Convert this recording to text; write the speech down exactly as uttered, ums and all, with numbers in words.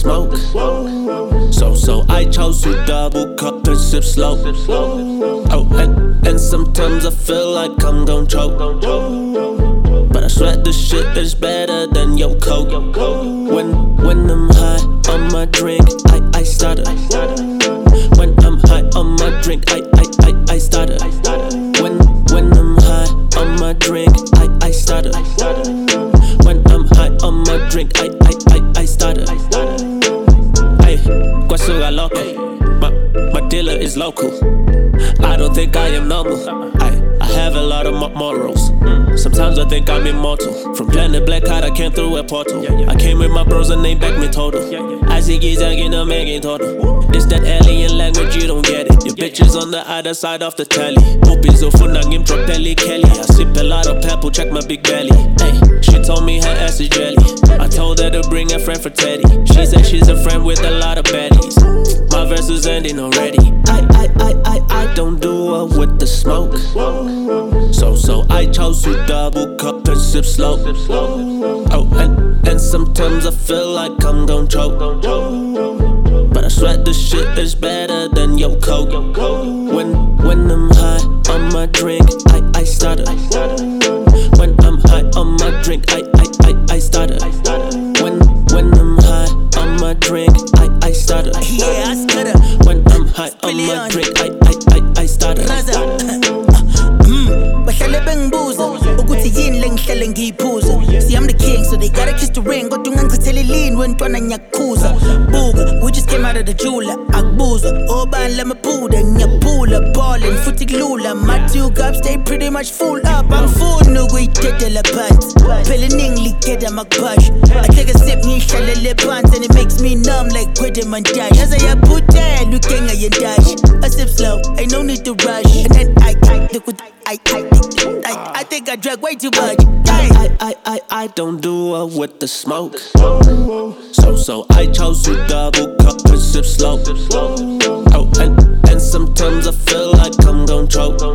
smoke. So, so I chose to double cup and sip slow. Oh, and, and sometimes I feel like I'm gon' choke. But I swear this shit is better than your coke. When, when I'm high on my drink, I, I stutter. When I'm high on my drink, I, I, I, I stutter. When, when I'm high on my drink, I, I stutter. When I'm high on my drink, I, I, I, I stutter. Hey, Guasuga loco. My, my dealer is local. I don't think I am normal. I, I have a lot of morals. Sometimes I think I'm immortal. From planet Black Card, I came through a portal. I came with my bros and they backed me total. I see geese again, I'm making total. It's that alien language, you don't get it. Your bitches on the other side of the telly. Puppies ofuna ngim Pelly Kelly. I sip a lot of pepple, check my big belly. Hey, she told me her ass is jelly. I told her to bring a friend for Teddy. She said she's a friend with a lot of baddies. My verse is ending already. I, I, I, I, I don't do it with the smoke. So, so I chose to double cup and sip slow. Oh, and, and sometimes I feel like I'm gon' choke. But I swear this shit is better than your coke. When, when I'm high on my drink, I, I stutter. When I'm high on my drink, I, I, I, I stutter. When, when I'm high on my drink, I, I stutter. Yeah, I stutter. When I'm high on my drink, I, I, I, I stutter. Bahlale bengibuza ukuthi yini lengihlele ngiyiphuza. See, I'm the king, so they gotta kiss the ring. Kodwa ungangichithele lean wentwana ngiyakukhuza. Buka, we just came out of the jeweler. Akubuza, obani lamaphuda ngiyaphula. Ballin' futhi kulula. My two cups stay pretty much full up. Angifuni ukuyidedela phansi. Phela iningi ligeda makuphash. I take a sip ngiyihlalele phansi and it makes me numb like Kwede Mantash. Yaze yaphuthela ukenga yendashi. I sip slow, ain't no need to rush. And then I look with I, I, I, I think I drank way too much. I, I, I, I don't do it with the smoke. So, so I chose to double cup and sip slow. Oh, and, and sometimes I feel like I'm gon' choke.